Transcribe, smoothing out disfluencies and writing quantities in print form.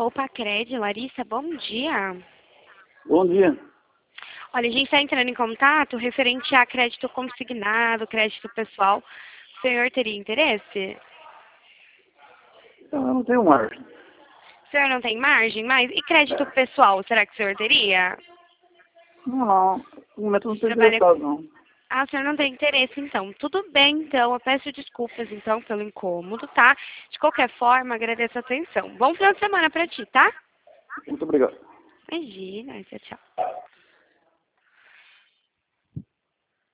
Copacred, Larissa, bom dia. Bom dia. Olha, a gente está entrando em contato referente a crédito consignado, crédito pessoal. O senhor teria interesse? Eu não tenho margem. O senhor não tem margem mais? E crédito pessoal, será que o senhor teria? Não, no momento não estou Trabalha... interessado, não. Ah, o senhor não tem interesse, então. Tudo bem, então. Eu peço desculpas, então, pelo incômodo, tá? De qualquer forma, agradeço a atenção. Bom final de semana pra ti, tá? Muito obrigado. Imagina, tchau, tchau.